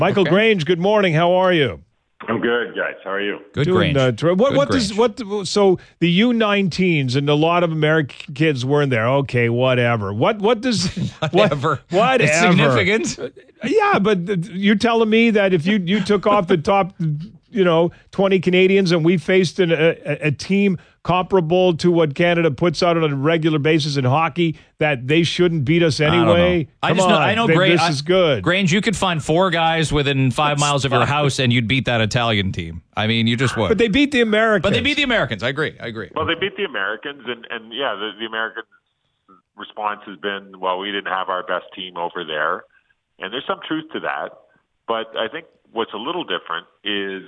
Michael Grange, good morning. How are you? I'm good, guys. How are you? Good, Grange. So the U19s and a lot of American kids weren't there. Okay, whatever. What does whatever? Whatever. It's significant. Yeah, but you're telling me that if you took off the top, 20 Canadians and we faced a team comparable to what Canada puts out on a regular basis in hockey, that they shouldn't beat us anyway? I know. This is good. Grange, you could find 4 guys within 5 miles of your house and you'd beat that Italian team. I mean, you just would. But they beat the Americans. I agree. Well, they beat the Americans, and yeah, the Americans' response has been, well, we didn't have our best team over there. And there's some truth to that. But I think what's a little different is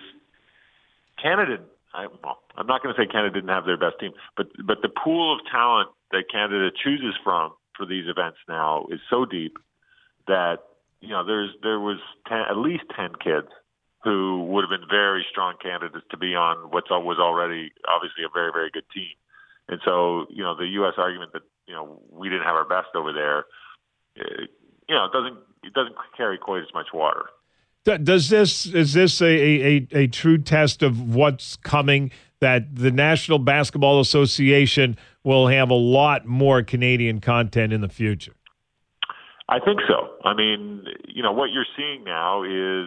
Canada. I'm not going to say Canada didn't have their best team, but the pool of talent that Canada chooses from for these events now is so deep that there was at least 10 kids who would have been very strong candidates to be on what was already obviously a very, very good team. And so the U.S. argument that we didn't have our best over there, it doesn't carry quite as much water. Is this a true test of what's coming, that the National Basketball Association will have a lot more Canadian content in the future? I think so. I mean, what you're seeing now is,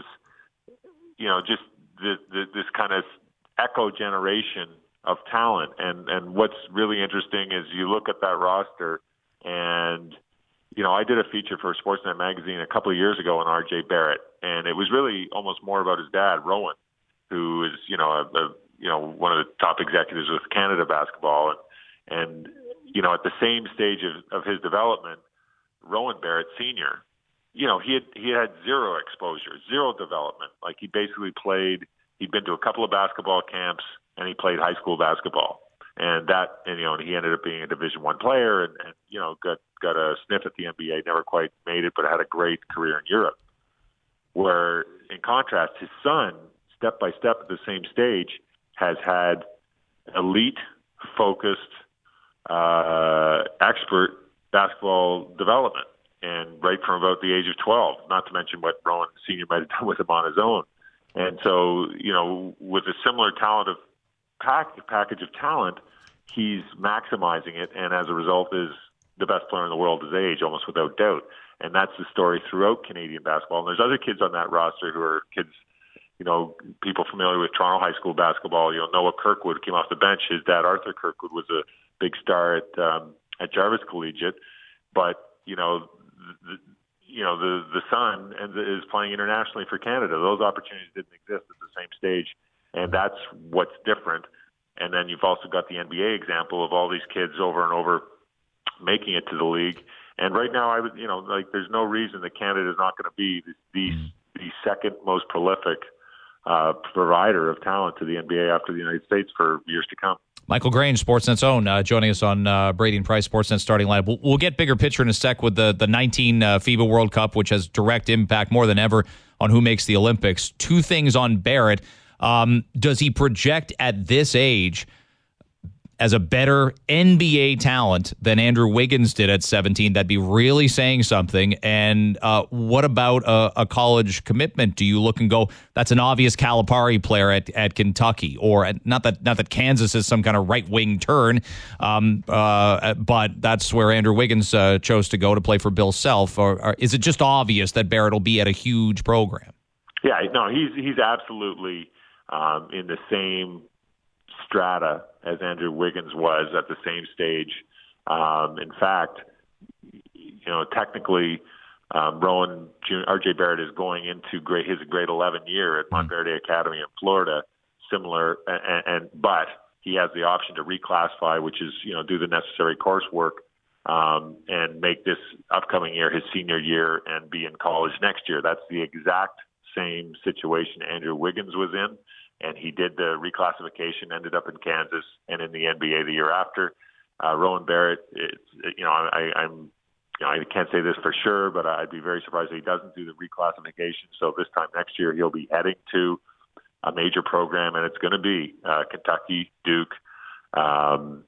just this kind of echo generation of talent. And what's really interesting is you look at that roster and, I did a feature for Sportsnet magazine a couple of years ago on R.J. Barrett, and it was really almost more about his dad, Rowan, who is, one of the top executives with Canada basketball. And at the same stage of his development, Rowan Barrett Sr., he had zero exposure, zero development. Like he'd been to a couple of basketball camps and he played high school basketball. And he ended up being a Division I player and got a sniff at the NBA, never quite made it, but had a great career in Europe. Where, in contrast, his son, step by step at the same stage, has had elite-focused, expert basketball development, and right from about the age of 12, not to mention what Rowan Sr. might have done with him on his own. And so, with a similar talent of package of talent, he's maximizing it, and as a result is the best player in the world his age, almost without doubt. And that's the story throughout Canadian basketball. And there's other kids on that roster who are kids, people familiar with Toronto high school basketball. Noah Kirkwood came off the bench. His dad, Arthur Kirkwood, was a big star at Jarvis Collegiate. But, the son is playing internationally for Canada. Those opportunities didn't exist at the same stage. And that's what's different. And then you've also got the NBA example of all these kids over and over making it to the league. And right now, there's no reason that Canada is not going to be the second most prolific provider of talent to the NBA after the United States for years to come. Michael Grange, Sportsnet's own, joining us on Brady and Price Sportsnet starting lineup. We'll get bigger picture in a sec with the 19 FIBA World Cup, which has direct impact more than ever on who makes the Olympics. 2 things on Barrett. Does he project at this age as a better NBA talent than Andrew Wiggins did at 17? That'd be really saying something. And what about a college commitment? Do you look and go, that's an obvious Calipari player at Kentucky? Or not that Kansas is some kind of right-wing turn, but that's where Andrew Wiggins chose to go to play for Bill Self. Or is it just obvious that Barrett will be at a huge program? Yeah, no, he's absolutely in the same strata as Andrew Wiggins was at the same stage. In fact, technically, Rowan R.J. Barrett is going into his grade 11 year at Montverde Academy in Florida. Similar, but he has the option to reclassify, which is do the necessary coursework and make this upcoming year his senior year and be in college next year. That's the exact same situation Andrew Wiggins was in. And he did the reclassification, ended up in Kansas and in the NBA the year after. Rowan Barrett, I can't say this for sure, but I'd be very surprised if he doesn't do the reclassification. So this time next year, he'll be heading to a major program, and it's going to be Kentucky, Duke,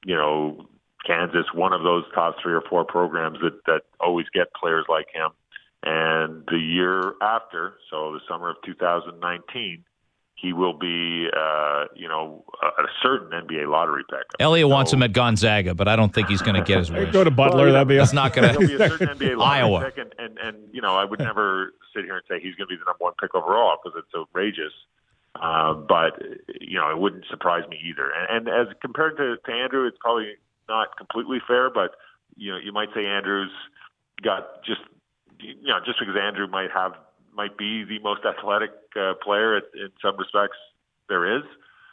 Kansas, one of those top 3 or 4 programs that always get players like him. And the year after, so the summer of 2019, he will be, a certain NBA lottery pick. Elliot wants him at Gonzaga, but I don't think he's going to get his wish. Go to Butler. Well, that'd be. That's not going to. He'll be a certain NBA lottery Iowa. pick, and I would never sit here and say he's going to be the number one pick overall because it's outrageous. But it wouldn't surprise me either. And as compared to Andrew, it's probably not completely fair, but you might say Andrew's got just because Andrew might be the most athletic player in some respects there is.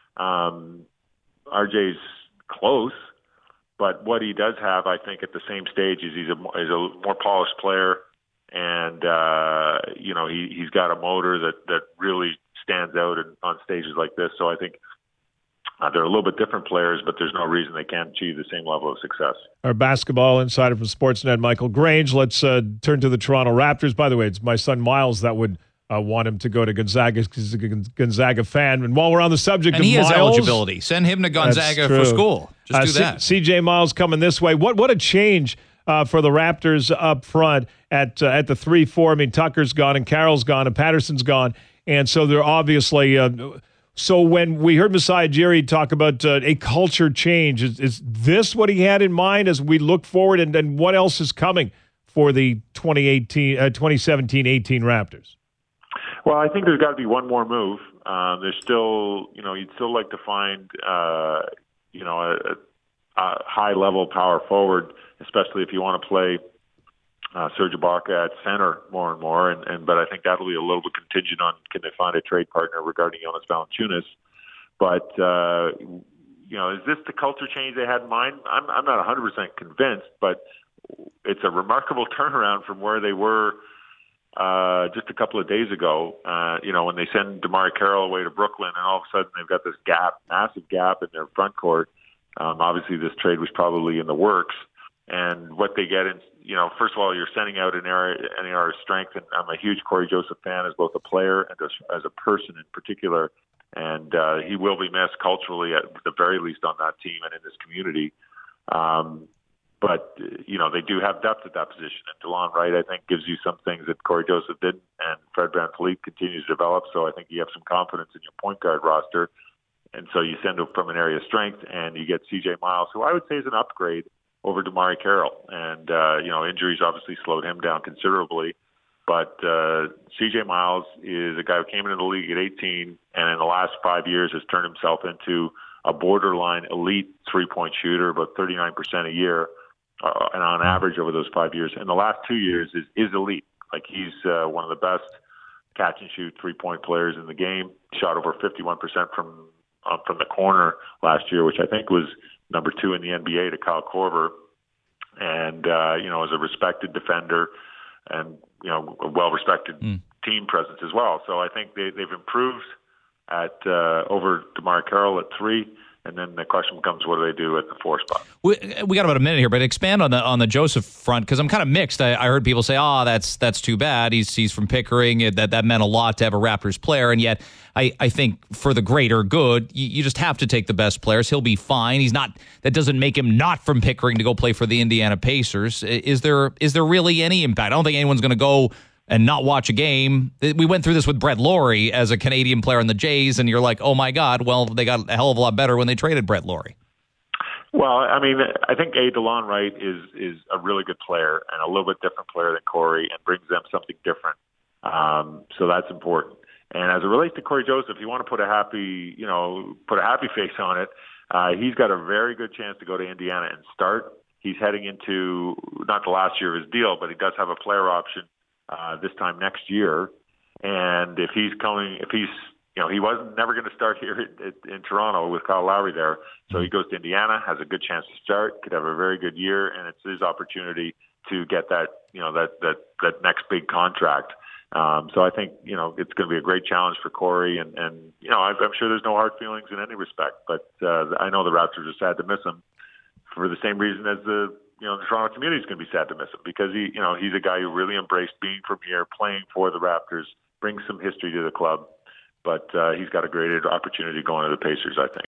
RJ's close, but what he does have, I think, at the same stage is he's a more polished player, and he's got a motor that really stands out on stages like this. So I think they're a little bit different players, but there's no reason they can't achieve the same level of success. Our basketball insider from Sportsnet, Michael Grange. Let's turn to the Toronto Raptors. By the way, it's my son Miles that would want him to go to Gonzaga because he's a Gonzaga fan. And while we're on the subject and of he Miles, has eligibility. Send him to Gonzaga for school. Just do that. CJ Miles coming this way. What a change for the Raptors up front at the 3-4. I mean, Tucker's gone and Carroll's gone and Patterson's gone. And so they're obviously so when we heard Masai Ujiri talk about a culture change, is this what he had in mind as we look forward? And then what else is coming for the 2017-18 Raptors? Well, I think there's got to be one more move. There's still, you'd still like to find, a high-level power forward, especially if you want to play Serge Ibaka at center more and more, but I think that'll be a little bit contingent on can they find a trade partner regarding Jonas Valanciunas. But is this the culture change they had in mind? I'm not 100% convinced, but it's a remarkable turnaround from where they were just a couple of days ago. When they send DeMar Carroll away to Brooklyn, and all of a sudden they've got this massive gap in their front court. Obviously, this trade was probably in the works. And what they get in, first of all, you're sending out an area of strength. And I'm a huge Corey Joseph fan as both a player and as a person in particular. And he will be missed culturally at the very least on that team and in this community. But they do have depth at that position. And DeLon Wright, I think, gives you some things that Corey Joseph didn't. And Fred VanVleet continues to develop. So I think you have some confidence in your point guard roster. And so you send him from an area of strength, and you get C.J. Miles, who I would say is an upgrade over DeMar Carroll. And, injuries obviously slowed him down considerably. But C.J. Miles is a guy who came into the league at 18 and in the last 5 years has turned himself into a borderline elite three-point shooter, about 39% a year, and on average over those 5 years. In the last 2 years is elite. Like he's one of the best catch-and-shoot three-point players in the game. Shot over 51% from the corner last year, which I think was number 2 in the NBA to Kyle Korver. And, as a respected defender and, a well-respected team presence as well. So I think they've improved at over DeMar Carroll at 3. And then the question becomes, what do they do at the 4 spot? We got about a minute here, but expand on the Joseph front, because I'm kind of mixed. I heard people say, that's too bad. He's from Pickering. That meant a lot to have a Raptors player. And yet I think for the greater good, you just have to take the best players. He'll be fine. He's not. That doesn't make him not from Pickering to go play for the Indiana Pacers. Is there really any impact? I don't think anyone's going to go and not watch a game. We went through this with Brett Laurie as a Canadian player in the Jays, and you're like, oh my God, well, they got a hell of a lot better when they traded Brett Laurie. Well, I mean, I think DeLon Wright is a really good player and a little bit different player than Corey and brings them something different. So that's important. And as it relates to Corey Joseph, if you want to put a happy face on it, he's got a very good chance to go to Indiana and start. He's heading into not the last year of his deal, but he does have a player option this time next year. And if he's he wasn't never going to start here in Toronto with Kyle Lowry there. So he goes to Indiana, has a good chance to start, could have a very good year, and it's his opportunity to get that next big contract. So I think, it's going to be a great challenge for Corey, and I'm sure there's no hard feelings in any respect, but I know the Raptors are sad to miss him for the same reason as the Toronto community is going to be sad to miss him, because he's a guy who really embraced being from here, playing for the Raptors, brings some history to the club, but he's got a great opportunity going to the Pacers, I think.